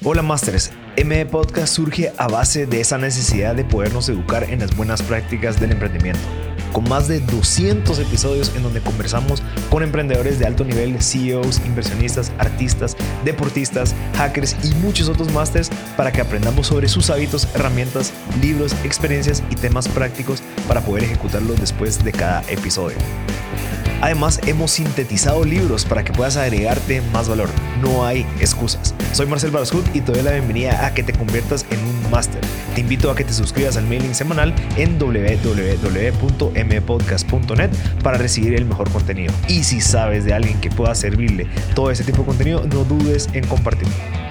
Hola Masters, ME Podcast surge a base de esa necesidad de podernos educar en las buenas prácticas del emprendimiento. Con más de 200 episodios en donde conversamos con emprendedores de alto nivel, CEOs, inversionistas, artistas, deportistas, hackers y muchos otros másters para que aprendamos sobre sus hábitos, herramientas, libros, experiencias y temas prácticos para poder ejecutarlos después de cada episodio. Además, hemos sintetizado libros para que puedas agregarte más valor. No hay excusas. Soy Marcel Barascut y te doy la bienvenida a que te conviertas en un máster. Te invito a que te suscribas al mailing semanal en www.mpodcast.net para recibir el mejor contenido. Y si sabes de alguien que pueda servirle todo ese tipo de contenido, no dudes en compartirlo.